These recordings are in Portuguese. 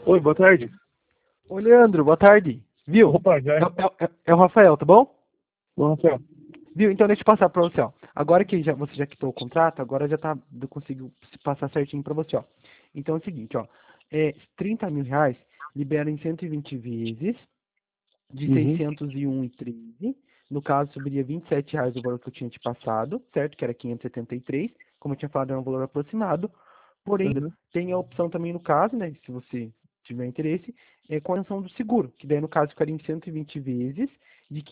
Oi, boa tarde. Oi, Leandro, boa tarde. Viu? Opa, já é. É o Rafael, tá bom? Bom, Rafael. Viu? Então deixa eu passar pra você, ó. Agora que você já quitou o contrato, agora já tá, eu consigo se passar certinho pra você, ó. Então é o seguinte, ó. 30 mil reais libera em 120 vezes de Uhum, 601,13. No caso, subiria R$ 27 o valor que eu tinha te passado, certo? Que era 573. Como eu tinha falado, era um valor aproximado. Porém, uhum. tem a opção também no caso, né? Se você tiver interesse, com a isenção do seguro, que daí no caso ficaria em 120 vezes de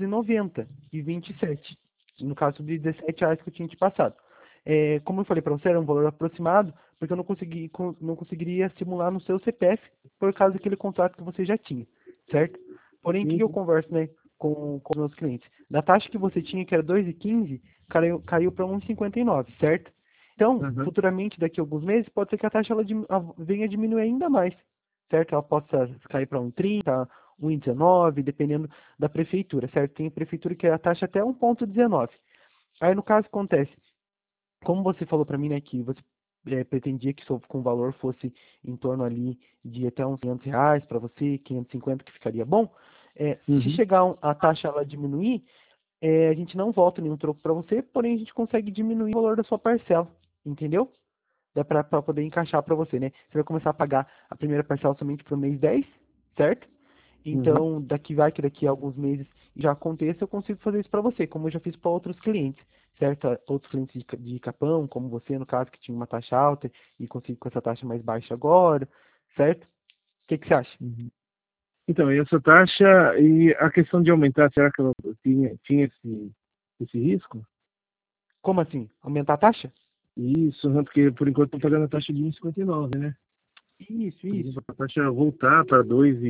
590,27. No caso de R$ 17 que eu tinha te passado. Como eu falei para você, era um valor aproximado, porque eu não conseguiria simular no seu CPF por causa daquele contrato que você já tinha, certo? Porém, o que Sim, eu sim. converso, né, com meus clientes? Da taxa que você tinha, que era 2,15, caiu para 1,59, certo? Então, Uhum. futuramente, daqui a alguns meses, pode ser que a taxa venha a diminuir ainda mais, certo? Ela possa cair para 1,30, 1,19, dependendo da prefeitura, certo? Tem prefeitura que a taxa até 1,19. Aí, no caso, acontece, como você falou para mim, né, que você pretendia que com o valor fosse em torno ali de até uns R$ 500 para você, 550 que ficaria bom, se Uhum. chegar a taxa ela diminuir, a gente não volta nenhum troco para você, porém a gente consegue diminuir o valor da sua parcela, entendeu? Dá para poder encaixar para você, né? Você vai começar a pagar a primeira parcela somente para o mês 10, certo? Uhum. Então, daqui a alguns meses já aconteça, eu consigo fazer isso para você, como eu já fiz para outros clientes, certo? Outros clientes de Capão, como você, no caso, que tinha uma taxa alta e consigo com essa taxa mais baixa agora, certo? O que você acha? Uhum. Então, e essa taxa e a questão de aumentar, será que ela tinha esse risco? Como assim? Aumentar a taxa? Isso, né? Porque por enquanto estão pagando a taxa de 1,59, né? Isso, Por isso. exemplo, a taxa voltar para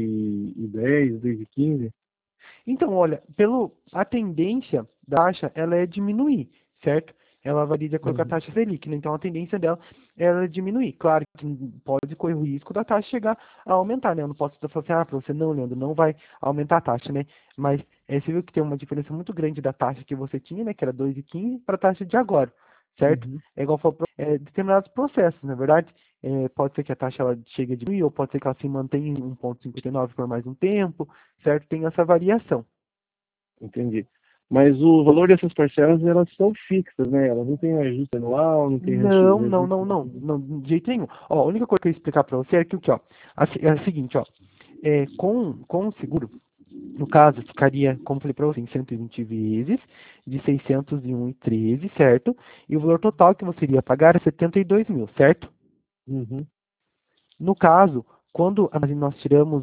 2,10, 2,15. Então, olha, a tendência da taxa, ela é diminuir, certo? Ela varia de acordo com a Uhum. taxa Selic, né? Então, a tendência dela é diminuir. Claro que pode correr o risco da taxa chegar a aumentar, né? Eu não posso falar assim, para você, não, Leandro, não vai aumentar a taxa, né? Mas você viu que tem uma diferença muito grande da taxa que você tinha, né? Que era 2,15 para a taxa de agora, certo? Uhum. É igual falou, determinados processos, na verdade. Pode ser que a taxa ela chegue a diminuir, ou pode ser que ela se mantenha em 1,59 por mais um tempo, certo? Tem essa variação. Entendi. Mas o valor dessas parcelas, elas são fixas, né? Elas não têm ajuste anual, não tem Não, não, reajuste. não, não, não, de jeito nenhum. Ó, a única coisa que eu ia explicar para você é que o que, ó, é o seguinte, ó, com o seguro, no caso, ficaria, como eu falei para você, em 120 vezes de 601,13, certo? E o valor total que você iria pagar é 72 mil, certo? Uhum. No caso, quando nós tiramos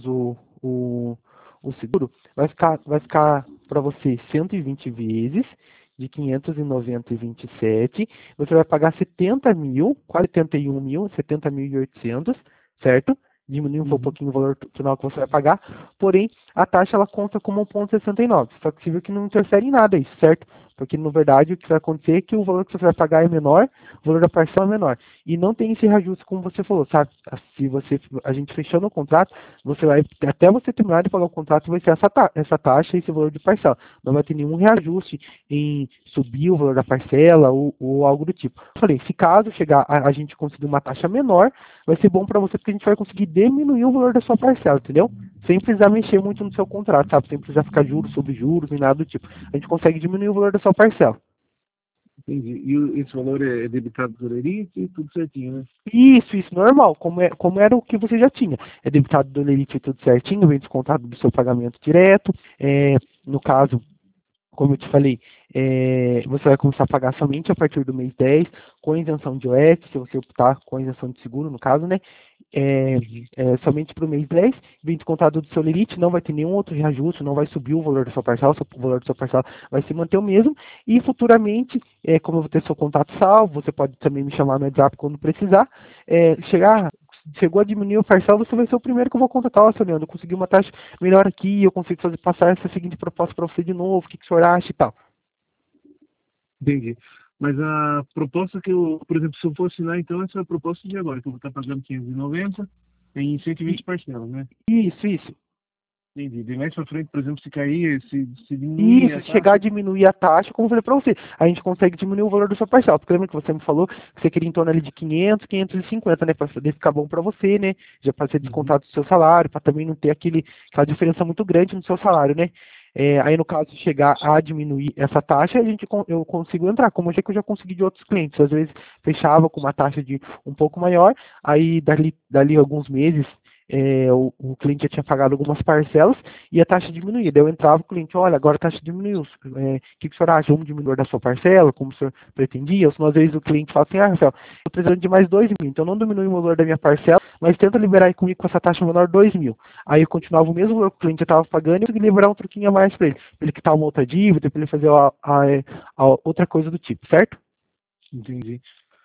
o seguro, vai ficar para você 120 vezes de 590,27. Você vai pagar 70 mil, quase 71 mil, 70.800, certo? Diminuiu um Uhum. pouquinho o valor final que você vai pagar. Porém, a taxa ela conta como 1,69. Só que você viu que não interfere em nada isso, certo? Porque, na verdade, o que vai acontecer é que o valor que você vai pagar é menor, o valor da parcela é menor. E não tem esse reajuste como você falou, sabe? Se a gente fechando o contrato, você vai, até você terminar de pagar o contrato, vai ser essa taxa e esse valor de parcela. Não vai ter nenhum reajuste em subir o valor da parcela ou algo do tipo. Eu falei, se caso chegar a gente conseguir uma taxa menor, vai ser bom para você porque a gente vai conseguir diminuir o valor da sua parcela, entendeu? Sem precisar mexer muito no seu contrato, sabe? Sem precisar ficar juros sobre juros nem nada do tipo. A gente consegue diminuir o valor da sua parcela. Entendi. E esse valor é debitado por Elite, tudo certinho, né? Isso, normal, como era o que você já tinha. É debitado do Lerite tudo certinho, vem descontado do seu pagamento direto. No caso, como eu te falei, você vai começar a pagar somente a partir do mês 10, com isenção de OS, se você optar com isenção de seguro, no caso, né? É, Uhum. somente para o mês 10, vem descontado do seu limite, não vai ter nenhum outro reajuste, não vai subir o valor da sua parcela, o valor da sua parcela vai se manter o mesmo, e futuramente, como eu vou ter seu contato salvo, você pode também me chamar no WhatsApp quando precisar, chegou a diminuir a parcela, você vai ser o primeiro que eu vou contatar, ó, seu Leandro, eu consegui uma taxa melhor aqui, eu consigo passar essa seguinte proposta para você de novo, o que o senhor acha e tal. Entendi. Mas a proposta que eu, por exemplo, se eu for assinar, então, essa é a proposta de agora, que eu vou estar pagando 590 em 120 E, parcelas, né? isso. Entendi. De mais pra frente, por exemplo, se cair, se diminuir Isso, a se chegar a taxa. diminuir a taxa, como eu falei para você, a gente consegue diminuir o valor da sua parcela. Porque lembra que você me falou que você queria em torno ali de 500, 550, né? Para poder ficar bom para você, né? Já para ser Uhum. descontado do seu salário, para também não ter aquela diferença muito grande no seu salário, né? Aí, no caso, se chegar a diminuir essa taxa, eu consigo entrar, como eu já consegui de outros clientes. Às vezes, fechava com uma taxa de um pouco maior, aí, dali alguns meses, o cliente já tinha pagado algumas parcelas e a taxa diminuía. Daí eu entrava, o cliente, olha, agora a taxa diminuiu. O que o senhor acha? Vamos diminuir da sua parcela, como o senhor pretendia? Ou senão, às vezes, o cliente fala assim, Rafael, estou precisando de mais 2.000, então não diminui o valor da minha parcela, mas tenta liberar aí comigo com essa taxa menor 2.000. Aí eu continuava o mesmo valor que o cliente já estava pagando e eu consegui liberar um truquinho a mais para ele quitar uma outra dívida, para ele fazer a outra coisa do tipo, certo? Entendi.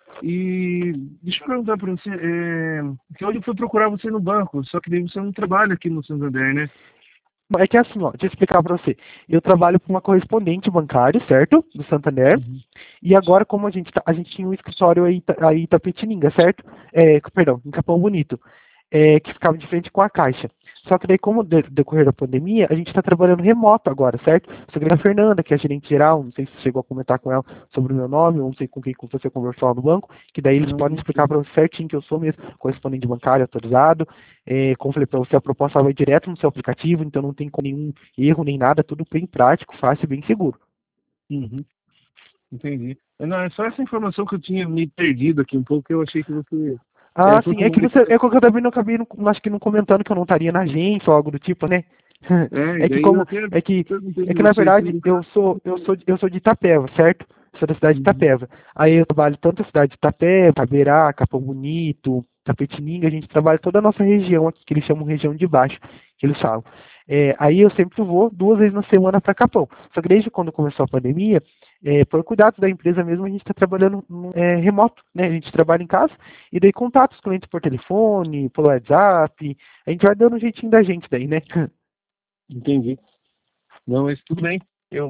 E deixa eu perguntar para você, que hoje eu fui procurar você no banco, só que daí você não trabalha aqui no Santander, né? É que assim, ó, deixa eu explicar para você. Eu trabalho com uma correspondente bancário, certo? Do Santander. Uhum. E agora, como a gente tinha um escritório aí em Itapetininga, certo? Perdão, em Capão Bonito, que ficava de frente com a Caixa. Só que daí, como decorrer da pandemia, a gente está trabalhando remoto agora, certo? Só que a Fernanda, que é a gerente geral, não sei se você chegou a comentar com ela sobre o meu nome, ou não sei com quem você conversou lá no banco, que daí eles Não, podem não explicar sei. para você certinho que eu sou mesmo correspondente bancário autorizado. Como eu falei para você, a proposta vai direto no seu aplicativo, então não tem nenhum erro nem nada, tudo bem prático, fácil e bem seguro. Uhum. Entendi. Não, é só essa informação que eu tinha me perdido aqui um pouco, que eu achei que você era Ah, sim, é que você, protagonista. é que eu também não acabei, acho que não comentando que eu não estaria na agência ou algo do tipo, né? É, e É que daí eu como, até é que, perguntei é para que na você verdade tudo. eu sou de Itapeva, certo? Sou da cidade de Uhum. Itapeva. Aí eu trabalho tanto a cidade de Itapeva, Beirá, Capão Bonito, Tapetininga, a gente trabalha toda a nossa região aqui, que eles chamam região de baixo, que eles falam. Aí eu sempre vou 2 vezes na semana para Capão. Só que desde quando começou a pandemia, por cuidado da empresa mesmo, a gente está trabalhando remoto, né? A gente trabalha em casa e daí contato os clientes por telefone, pelo WhatsApp. A gente vai dando um jeitinho da gente daí, né? Entendi. Não, mas tudo bem.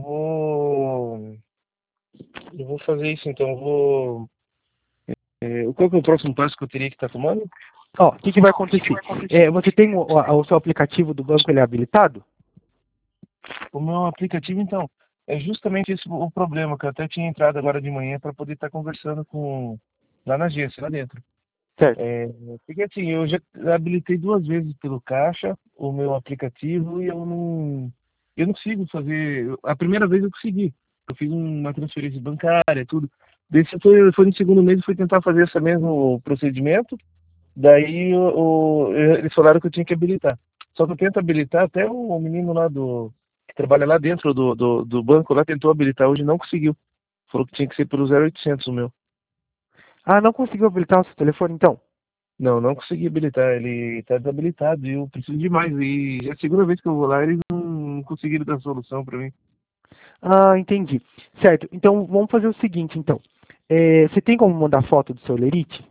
Eu vou fazer isso, então. Qual que é o próximo passo que eu teria que estar tomando? Ó, o que vai acontecer? Você tem o seu aplicativo do banco, ele é habilitado? O meu aplicativo, então, é justamente esse o problema, que eu até tinha entrado agora de manhã para poder estar conversando com lá na agência, lá dentro. Certo. É, porque assim, eu já habilitei 2 vezes pelo caixa o meu aplicativo e eu não consigo fazer. A primeira vez eu consegui. Eu fiz uma transferência bancária, tudo. Desse foi no segundo mês, eu fui tentar fazer esse mesmo procedimento. Daí eles falaram que eu tinha que habilitar. Só que eu tento habilitar, até o menino lá que trabalha lá dentro do banco lá tentou habilitar hoje e não conseguiu. Falou que tinha que ser pelo 0800 o meu. Ah, não conseguiu habilitar o seu telefone, então? Não, não consegui habilitar. Ele está desabilitado e eu preciso de mais. E é a segunda vez que eu vou lá, eles não conseguiram dar solução para mim. Ah, entendi. Certo. Então, vamos fazer o seguinte, então. Você tem como mandar foto do seu Lerite?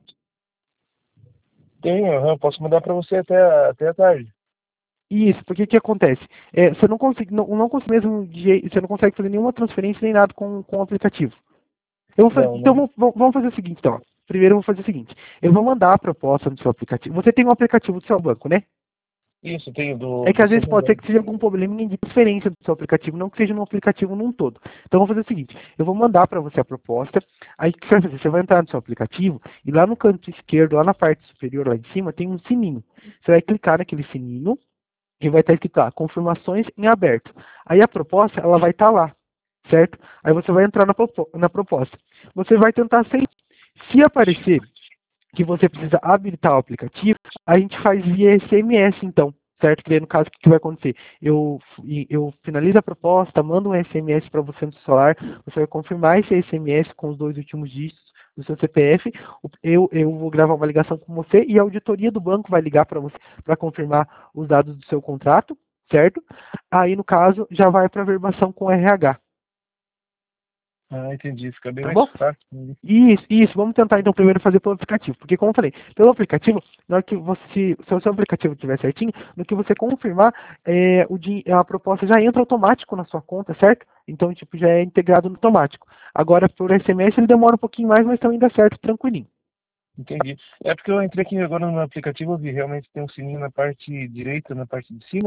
Tem, aham, posso mandar para você até a tarde. Isso, porque o que acontece? Você não consegue, não consegue mesmo, você não consegue fazer nenhuma transferência nem nada com o aplicativo. Não, Então, não. vamos fazer o seguinte, então. Primeiro, eu vou fazer o seguinte. Eu vou mandar a proposta no seu aplicativo. Você tem um aplicativo do seu banco, né? Isso, tenho É que do às vezes pode ser Santander. que seja algum problema de diferença do seu aplicativo, não que seja no aplicativo num todo. Então, eu vou fazer o seguinte: eu vou mandar para você a proposta. Aí, o que você vai fazer? Você vai entrar no seu aplicativo e lá no canto esquerdo, lá na parte superior, lá em cima, tem um sininho. Você vai clicar naquele sininho e vai estar escrito lá, confirmações em aberto. Aí a proposta, ela vai estar lá, certo? Aí você vai entrar na proposta. Você vai tentar aceitar. Se aparecer que você precisa habilitar o aplicativo, a gente faz via SMS, então, certo? Que daí, no caso, o que vai acontecer? Eu finalizo a proposta, mando um SMS para você no seu celular, você vai confirmar esse SMS com os 2 últimos dígitos do seu CPF, eu vou gravar uma ligação com você e a auditoria do banco vai ligar para você para confirmar os dados do seu contrato, certo? Aí, no caso, já vai para a verbação com o RH, Ah, entendi. Fica bem tá mais bom? fácil. Isso. Vamos tentar então primeiro fazer pelo aplicativo. Porque, como eu falei, pelo aplicativo, na hora que você, se o seu aplicativo estiver certinho, no que você confirmar, a proposta já entra automático na sua conta, certo? Então, tipo, já é integrado no automático. Agora, por SMS, ele demora um pouquinho mais, mas também dá certo tranquilinho. Entendi. É porque eu entrei aqui agora no aplicativo, eu vi realmente tem um sininho na parte direita, na parte de cima, né?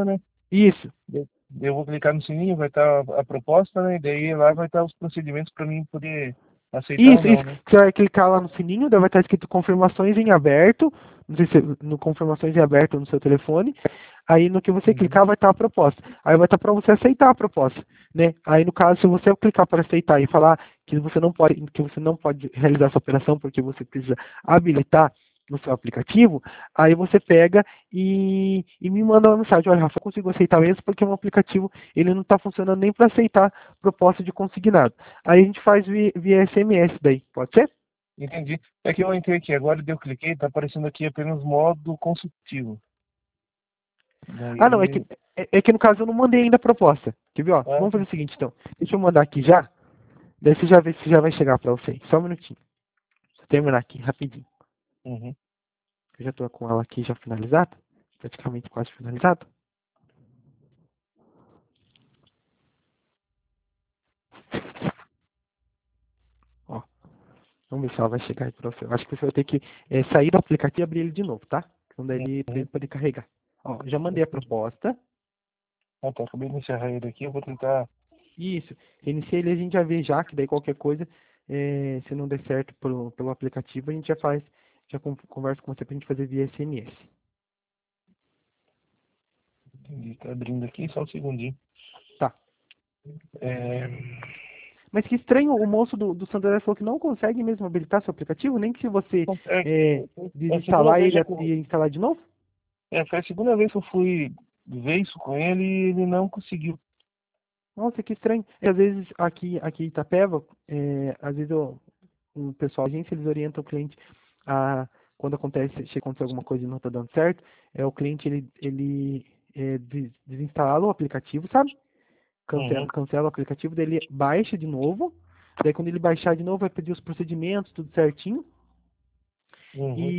Isso. Eu vou clicar no sininho, vai estar a proposta, né? E daí lá vai estar os procedimentos para mim poder aceitar ou Isso. não, né? Você vai clicar lá no sininho, daí vai estar escrito confirmações em aberto. Não sei se no confirmações em aberto no seu telefone. Aí no que você Uhum. clicar vai estar a proposta. Aí vai estar para você aceitar a proposta, né? Aí no caso, se você clicar para aceitar e falar que você não pode realizar essa operação porque você precisa habilitar no seu aplicativo, aí você pega e me manda uma mensagem, olha, Rafa, eu consigo aceitar mesmo porque o meu aplicativo ele não está funcionando nem para aceitar proposta de consignado. Aí a gente faz via SMS daí, pode ser? Entendi. É que eu entrei aqui agora e eu cliquei, tá aparecendo aqui apenas modo consultivo. Ah, não, Daí. é que no caso eu não mandei ainda a proposta. Quer ver, ó? Ah, Vamos fazer o seguinte, então. Deixa eu mandar aqui já. Daí você já vê se já vai chegar para você. Só um minutinho. Deixa eu terminar aqui, rapidinho. uhum. Eu já tô com ela aqui já finalizada. Praticamente quase finalizada. Ó, vamos ver se ela vai chegar aí para você. Eu acho que você vai ter que sair do aplicativo e abrir ele de novo, tá? Então daí para ele Uhum. poder carregar. Ó, já mandei a proposta. Ah, tá. Acabei de encerrar ele aqui. Eu vou tentar. Isso. Iniciei ele, a gente já vê já, que daí qualquer coisa, se não der certo pelo aplicativo, a gente já faz, já conversa com você pra gente fazer via SMS. Entendi. Tá abrindo aqui, só um segundinho. Tá. É, Mas que estranho, o moço do Santander falou que não consegue mesmo habilitar seu aplicativo, nem que se você é a segunda desinstalar vez ele já que eu, e instalar de novo? foi a segunda vez que eu fui ver isso com ele e ele não conseguiu. Nossa, que estranho. Às vezes aqui em Itapeva, às vezes o pessoal, a agência, eles orientam o cliente a, quando chega a acontecer alguma coisa e não está dando certo, o cliente ele desinstala o aplicativo, sabe? Uhum. Cancela o aplicativo, daí ele baixa de novo, daí quando ele baixar de novo vai pedir os procedimentos, tudo certinho, Uhum.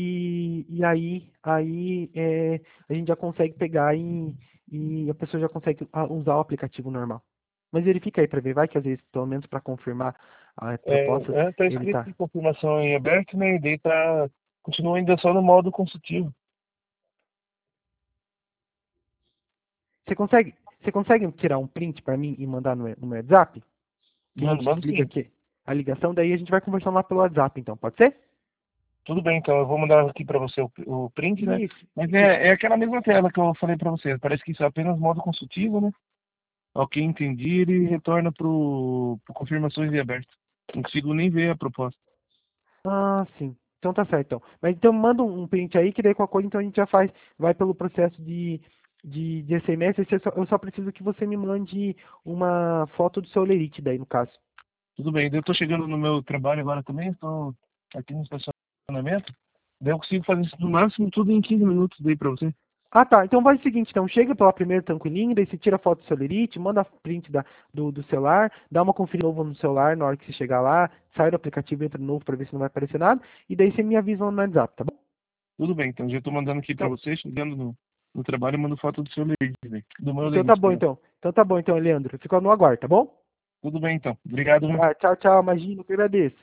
e aí a gente já consegue pegar e a pessoa já consegue usar o aplicativo normal. Mas verifica aí para ver, vai que às vezes, pelo menos para confirmar a proposta, Tá ele escrito tá. de confirmação em aberto, né? E daí tá. Continua ainda só no modo consultivo. Você consegue tirar um print para mim e mandar no meu WhatsApp? Que a Mano, gente mano, desliga sim. aqui a ligação, daí a gente vai conversando lá pelo WhatsApp, então, pode ser? Tudo bem, então. Eu vou mandar aqui para você o print, né? Isso, Mas isso. é aquela mesma tela que eu falei para você. Parece que isso é apenas modo consultivo, né? Ok, entendi. Ele retorna pro confirmações em aberto. Não consigo nem ver a proposta. Ah, sim. Então tá certo, então. Mas então manda um print aí, que daí com a coisa então a gente já faz, vai pelo processo de SMS, eu só preciso que você me mande uma foto do seu lerite daí, no caso. Tudo bem. Eu tô chegando no meu trabalho agora também. Estou aqui no estacionamento. Daí eu consigo fazer isso no máximo tudo em 15 minutos daí para você. Ah, tá. Então faz o seguinte, então, chega pela primeira tranquilinho, daí você tira a foto do seu lerite, manda print do celular, dá uma conferida novo no celular na hora que você chegar lá, sai do aplicativo, entra de novo para ver se não vai aparecer nada, e daí você me avisa no WhatsApp, tá bom? Tudo bem, então já estou mandando aqui para Então, você, chegando no trabalho, eu mando foto do seu lerite, do meu então tá lerite, bom, perdão. então. Então tá bom, então, Leandro. Fica no aguardo, tá bom? Tudo bem, então. Obrigado, viu? Tá, tchau, tchau, imagina, eu que agradeço.